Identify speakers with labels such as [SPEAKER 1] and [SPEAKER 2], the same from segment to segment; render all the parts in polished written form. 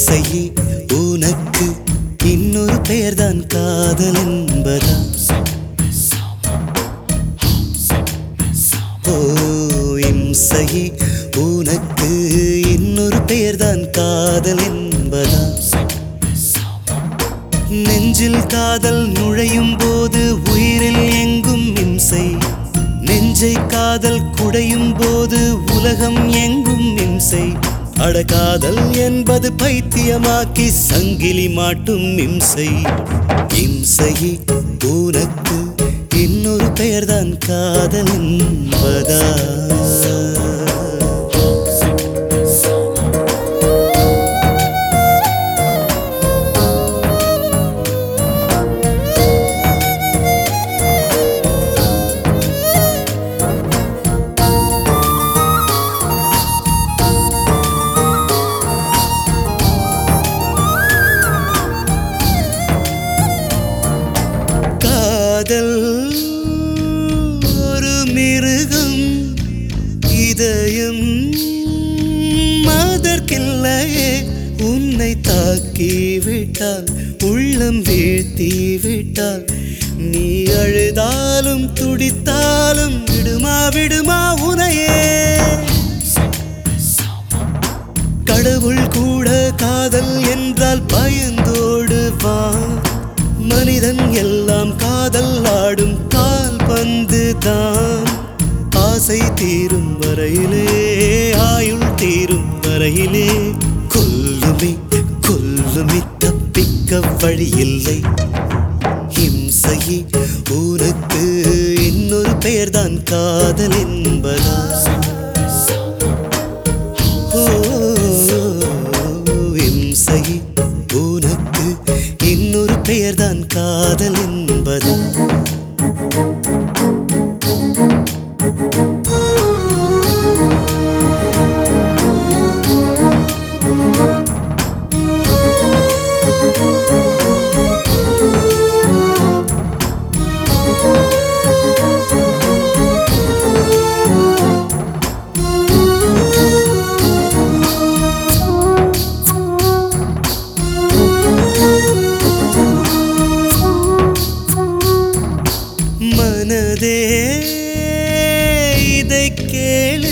[SPEAKER 1] இம்சையே உனக்கு இன்னொரு பெயர்தான் காதல் என்பதா? ஓ இம்சையே உனக்கு இன்னொரு பெயர்தான் காதல் என்பதா? நெஞ்சில் காதல் நுழையும் போது உயிரில் எங்கும் இம்சை, நெஞ்சை காதல் குடையும் போது உலகம் எங்கும் இம்சை. அட காதல் என்பது பைத்தியமாக்கி சங்கிலி மாட்டும் இம்சை. இம்சையே உனக்கு இன்னொரு பெயர்தான் காதல் என்பதா? காதல் ஒரு மிருகம், இதயம் அதற்கில்லையே. உன்னை தாக்கிவிட்டால் உள்ளம் வீழ்த்தி விட்டால் நீ அழுதாலும் துடித்தாலும் விடுமா விடுமா உனையே. கடவுள் கூட காதல் என்றால் பயந்தோடுவான். மனிதன் எல்லாம் காதல் ஆடும் கால் பந்து தான். ஆசை தீரும் வரையிலே ஆயுள் தீரும் வரையிலே கொல்லுமே கொல்லுமே தப்பிக்க வழியில்லை. இம்சையே உனக்கு இன்னொரு பெயர்தான் காதல் என்பதா? ஓ இம்சையே உனக்கு இன்னொரு பெயர்தான் காதல் என்பதா? மனதே இதை கேளு,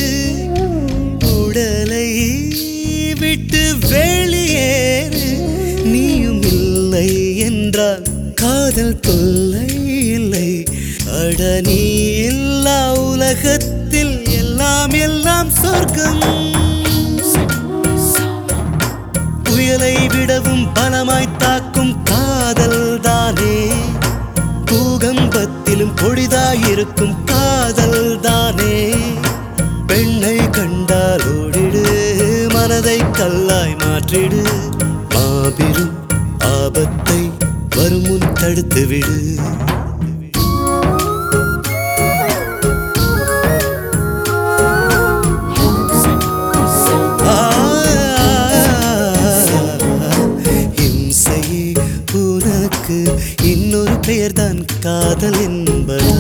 [SPEAKER 1] உடலை விட்டு வெளியேறு. நீயும் இல்லை என்றால் காதல் தொல்லை இல்லை. அட நீ இல்லா உலகத்தில் எல்லாம் எல்லாம் சொர்க்கம். புயலை விடவும் பலமாய் தாக்கும் காதல் தானே. பூகம்பத்திலும் பொடிதாயிருக்கும் காதல் தானே. பெண்ணை கண்டால் ஓடிடு, மனதை கல்லாய் மாற்றிடு. மாபெரும் ஆபத்தை வருமுன் தடுத்துவிடு. இம்சையே உனக்கு இன்னொரு பெயர்தான் காதல் என்பதா?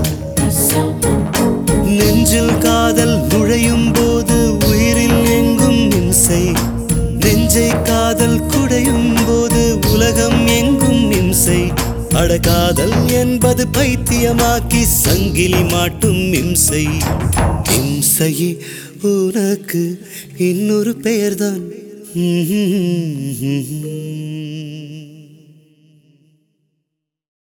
[SPEAKER 1] நெஞ்சில் காதல் நுழையும் போது உயிரில் எங்கும் இம்சை, நெஞ்சை காதல் குடையும் போது உலகம் எங்கும் இம்சை. அட காதல் என்பது பைத்தியமாக்கி சங்கிலி மாட்டும் இம்சை. இம்சையே உனக்கு இன்னொரு பெயர்தான்